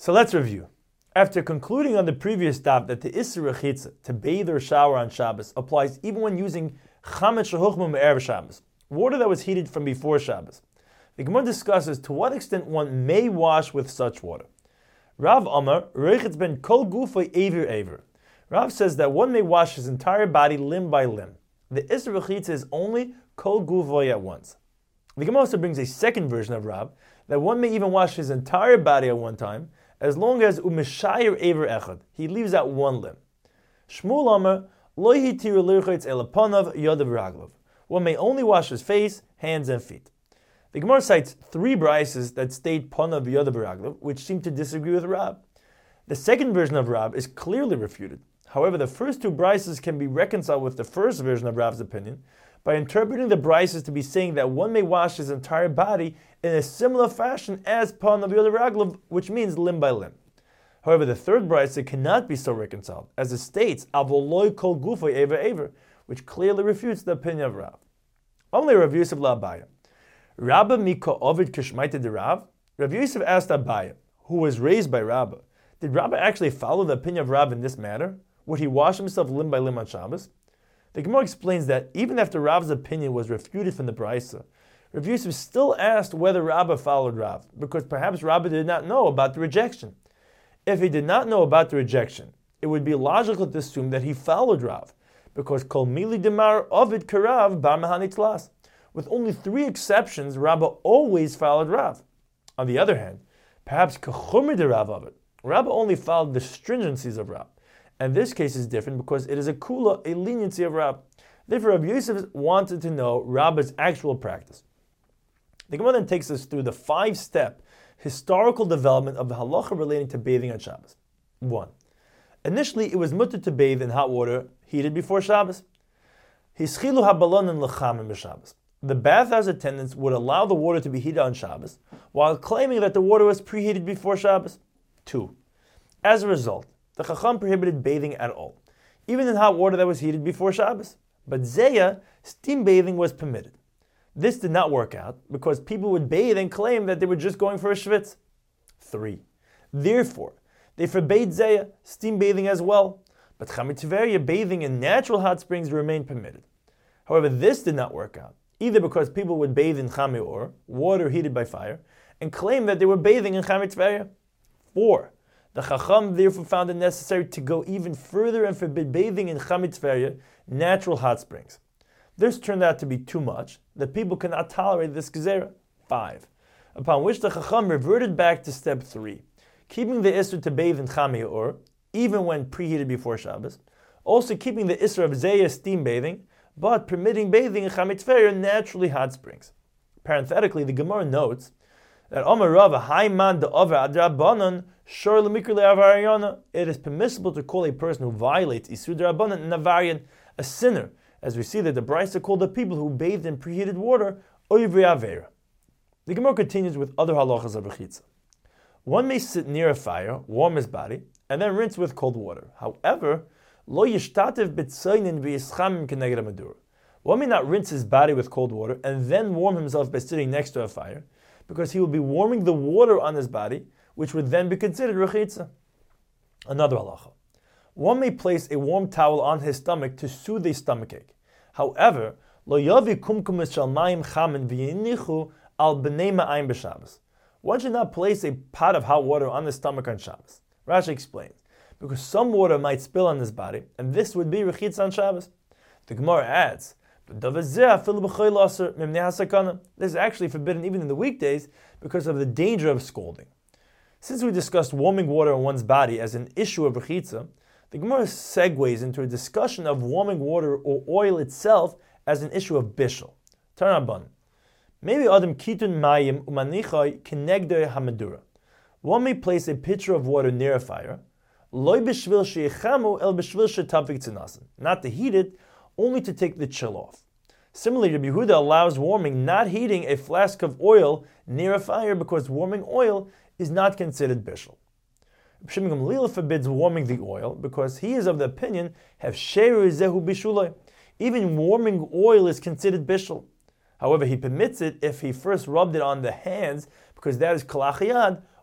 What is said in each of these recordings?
So let's review. After concluding on the previous daf that the Isser Rechitza, to bathe or shower on Shabbos, applies even when using Chametz Shehuchma Me'erev Shabbos, water that was heated from before Shabbos, the Gemara discusses to what extent one may wash with such water. Rav Amar, Rechitz ben Kol Gufay Eivir Eivir. Rav says that one may wash his entire body limb by limb. The Isser Rechitza is only Kol Gufay at once. The Gemara also brings a second version of Rav, that one may even wash his entire body at one time, as long as umeshayir ever echad, he leaves out one limb. Shmuel Amar, lo hitiru lirchitz elapanav yadav raglov. One may only wash his face, hands, and feet. The Gemara cites three brises that state panav yadav raglov, which seem to disagree with Rab. The second version of Rab is clearly refuted. However, the first two brises can be reconciled with the first version of Rab's opinion by interpreting the brises to be saying that one may wash his entire body in a similar fashion as panav yadav raglov, which means limb by limb. However, the third brisa cannot be so reconciled, as it states avoloi kol gufay ever ever, which clearly refutes the opinion of Rav. Only Rav Yosef la'Abaya. Rabba mika ovid kishmaita de Rav. Rav Yosef asked Abaya, who was raised by Rabba, did Rabba actually follow the opinion of Rav in this matter? Would he wash himself limb by limb on Shabbos? The Gemara explains that even after Rav's opinion was refuted from the brisa, Rav Yosef still asked whether Rabba followed Rav, because perhaps Rabba did not know about the rejection. If he did not know about the rejection, it would be logical to assume that he followed Rav, because Kol Mili Demar Ovid Karav Bar Mahanitzlas. With only three exceptions, Rabba always followed Rav. On the other hand, perhaps Kachumir de Rav Ovid, Rabba only followed the stringencies of Rav. And this case is different because it is a kula, a leniency of Rav. Therefore, Rav Yosef wanted to know Rabba's actual practice. The Gemara then takes us through the 5-step historical development of the halacha relating to bathing on Shabbos. 1. Initially, it was mutter to bathe in hot water heated before Shabbos. Hischilu habalonim lechamim b'Shabbos. The bathhouse attendants would allow the water to be heated on Shabbos, while claiming that the water was preheated before Shabbos. 2. As a result, the Chacham prohibited bathing at all, even in hot water that was heated before Shabbos. But Zeya, steam bathing was permitted. This did not work out because people would bathe and claim that they were just going for a schwitz. 3. Therefore, they forbade Zeya, steam bathing as well, but Chametveria, bathing in natural hot springs, remained permitted. However, this did not work out, either because people would bathe in Chameor, water heated by fire, and claim that they were bathing in Chametveria. 4. The Chacham therefore found it necessary to go even further and forbid bathing in Chametveria, natural hot springs. This turned out to be too much, that people could not tolerate this gezerah. 5. Upon which the Chacham reverted back to step 3, keeping the Isser to bathe in Chameor, even when preheated before Shabbos, also keeping the Isser of Zeya steam bathing, but permitting bathing in Chametveria, naturally hot springs. Parenthetically, the Gemara notes that Amar Rava Haiman de Over Adrabanan Shor Lemikri Le'Avarayana. It is permissible to call a person who violates Isur Drabanan Navarian a sinner, as we see that the Brisa called the people who bathed in preheated water Oivri Avera. The Gemara continues with other halachas of Rechitza. One may sit near a fire, warm his body, and then rinse with cold water. However, Lo Yishtatev B'Tzainin V'Yischamim Keneged HaMadur. One may not rinse his body with cold water and then warm himself by sitting next to a fire, because he will be warming the water on his body, which would then be considered Rechitza. Another halacha. One may place a warm towel on his stomach to soothe a stomachache. However, Lo Yavi Kumkum Shal Mayim Chamin V'Yinichu Al B'nei Ma'ayim B'Shabbos. One should not place a pot of hot water on the stomach on Shabbos. Rashi explains, because some water might spill on his body, and this would be Rechitza on Shabbos. The Gemara adds, this is actually forbidden even in the weekdays because of the danger of scalding. Since we discussed warming water on one's body as an issue of Rechitza, the Gemara segues into a discussion of warming water or oil itself as an issue of Bishul. Tarnaban. Maybe Adam Kitun Mayim Umanichai Kenegder Hamadura. One may place a pitcher of water near a fire, not to heat it, only to take the chill off. Similarly, Rabbi Yehuda allows warming, not heating a flask of oil near a fire because warming oil is not considered bishul. Rabbi Shimon Gamliel forbids warming the oil because he is of the opinion even warming oil is considered bishul. However, he permits it if he first rubbed it on the hands because that is kalachiyad,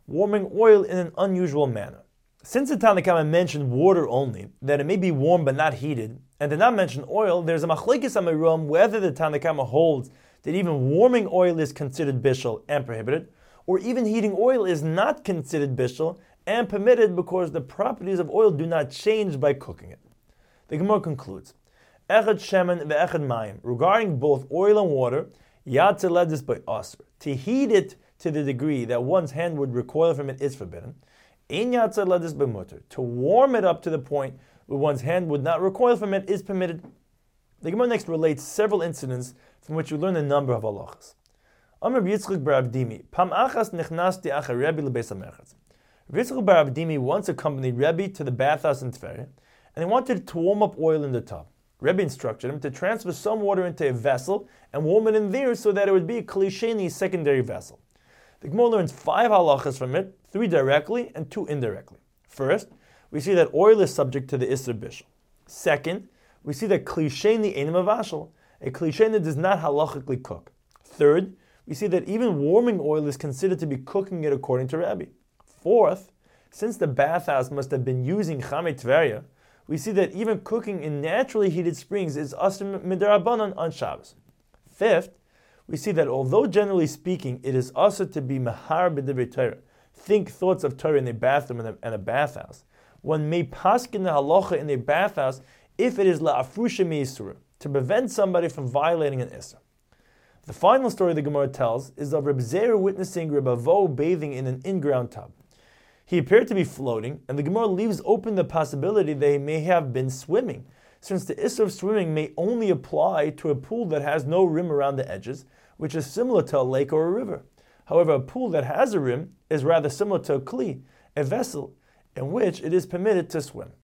warming oil in an unusual manner. Since the Tanna Kama mentioned water only, that it may be warm but not heated, and did not mention oil, there's a machlekes amirum whether the Tanna Kama holds that even warming oil is considered bishul and prohibited, or even heating oil is not considered bishul and permitted because the properties of oil do not change by cooking it. The Gemara concludes, Echad shemen ve'echad mayim, regarding both oil and water, yatze ledis by asr, to heat it to the degree that one's hand would recoil from it is forbidden. In yatze ledis by mutter, to warm it up to the point where one's hand would not recoil from it is permitted. The Gemara next relates several incidents from which we learn a number of halachas. Amr Yitzchak bar Avdimi, Pam achas nechnasti acha Rebbe lebeis hamerchatz. Yitzchak bar Avdimi once accompanied Rebbe to the bathhouse in Tveria, and he wanted to warm up oil in the tub. Rebbe instructed him to transfer some water into a vessel and warm it in there so that it would be a klisheni secondary vessel. The Gemara learns 5 halachas from it, 3 directly and 2 indirectly. First, we see that oil is subject to the Isser Bishul. Second, we see that klisheni ain't mavashal. A klisheni does not halachically cook. Third, we see that even warming oil is considered to be cooking it according to Rebbe. Fourth, since the bathhouse must have been using Chamei Tveria, we see that even cooking in naturally heated springs is asr midarabanan on Shabbos. Fifth, we see that although generally speaking it is asr to be mahar b'divrei Torah, think thoughts of Torah in a bathroom and a bathhouse, one may paskin the halacha in a bathhouse if it is la'afrusha me'isura, to prevent somebody from violating an isra. The final story the Gemara tells is of Reb Zeir witnessing Reb Avo bathing in an in-ground tub. He appeared to be floating, and the Gemara leaves open the possibility that he may have been swimming, since the issur of swimming may only apply to a pool that has no rim around the edges, which is similar to a lake or a river. However, a pool that has a rim is rather similar to a kli, a vessel, in which it is permitted to swim.